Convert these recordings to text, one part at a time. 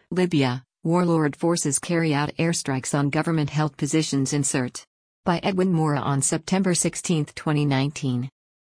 Libya, warlord forces carry out airstrikes on government-held positions in Sirte. By Edwin Mora on September 16, 2019.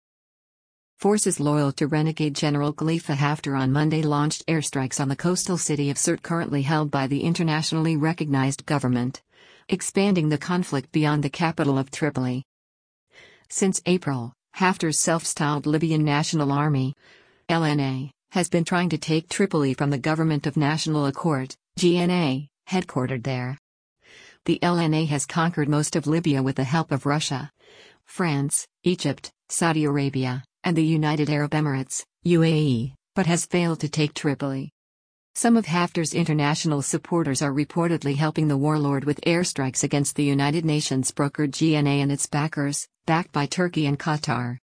Forces loyal to renegade General Khalifa Haftar on Monday launched airstrikes on the coastal city of Sirte, currently held by the internationally recognized government, expanding the conflict beyond the capital of Tripoli. Since April, Haftar's self-styled Libyan National Army, LNA, has been trying to take Tripoli from the Government of National Accord, GNA, headquartered there. The LNA has conquered most of Libya with the help of Russia, France, Egypt, Saudi Arabia, and the United Arab Emirates, UAE, but has failed to take Tripoli. Some of Haftar's international supporters are reportedly helping the warlord with airstrikes against the United Nations-brokered GNA and its backers, backed by Turkey and Qatar.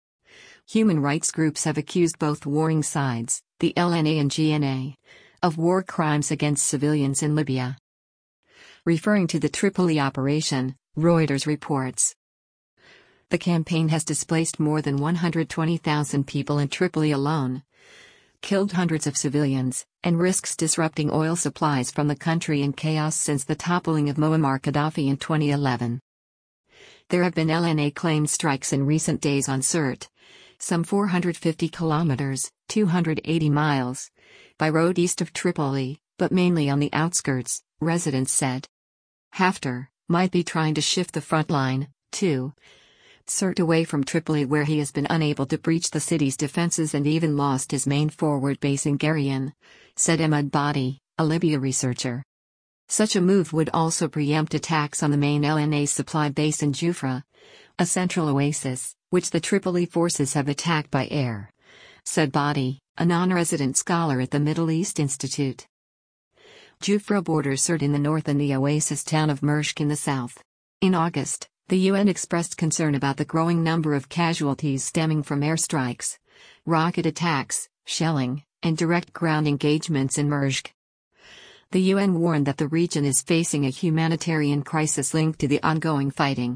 Human rights groups have accused both warring sides, the LNA and GNA, of war crimes against civilians in Libya. Referring to the Tripoli operation, Reuters reports, the campaign has displaced more than 120,000 people in Tripoli alone, killed hundreds of civilians, and risks disrupting oil supplies from the country in chaos since the toppling of Muammar Gaddafi in 2011. There have been LNA-claimed strikes in recent days on Sirte, some 450 kilometers, 280 miles, by road east of Tripoli, but mainly on the outskirts, residents said. Haftar might be trying to shift the front line, too, Sirte away from Tripoli, where he has been unable to breach the city's defenses and even lost his main forward base in Garion, said Ahmed Badi, a Libya researcher. Such a move would also preempt attacks on the main LNA supply base in Jufra, a central oasis, which the Tripoli forces have attacked by air, said Badi, a non-resident scholar at the Middle East Institute. Jufra borders Sirte in the north and the oasis town of Mershk in the south. In August, the UN expressed concern about the growing number of casualties stemming from airstrikes, rocket attacks, shelling, and direct ground engagements in Mershk. The UN warned that the region is facing a humanitarian crisis linked to the ongoing fighting.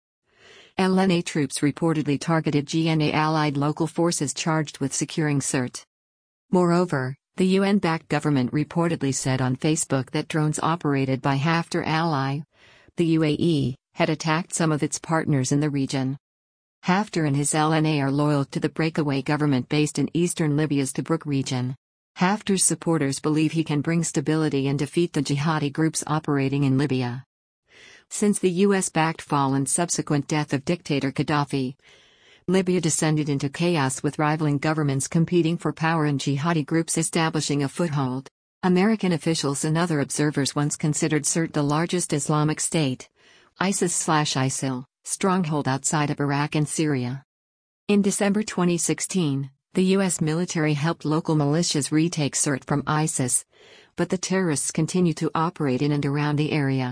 LNA troops reportedly targeted GNA-allied local forces charged with securing Sirte. Moreover, the UN-backed government reportedly said on Facebook that drones operated by Haftar ally, the UAE, had attacked some of its partners in the region. Haftar and his LNA are loyal to the breakaway government based in eastern Libya's Tobruk region. Haftar's supporters believe he can bring stability and defeat the jihadi groups operating in Libya. Since the US-backed fall and subsequent death of dictator Gaddafi, Libya descended into chaos with rivaling governments competing for power and jihadi groups establishing a foothold. American officials and other observers once considered Sirte the largest Islamic State, ISIS/ISIL, stronghold outside of Iraq and Syria. In December 2016, the U.S. military helped local militias retake Sirte from ISIS, but the terrorists continue to operate in and around the area.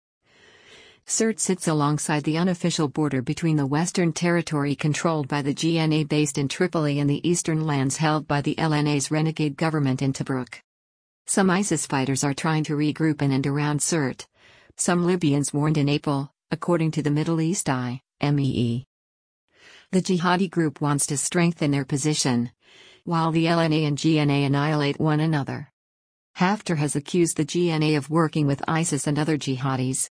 Sirte sits alongside the unofficial border between the Western Territory controlled by the GNA based in Tripoli and the eastern lands held by the LNA's renegade government in Tobruk. Some ISIS fighters are trying to regroup in and around Sirte, some Libyans warned in April, according to the Middle East Eye, MEE. The jihadi group wants to strengthen their position, while the LNA and GNA annihilate one another. Haftar has accused the GNA of working with ISIS and other jihadis.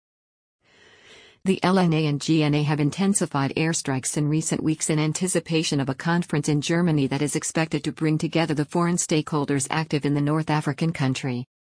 The LNA and GNA have intensified airstrikes in recent weeks in anticipation of a conference in Germany that is expected to bring together the foreign stakeholders active in the North African country.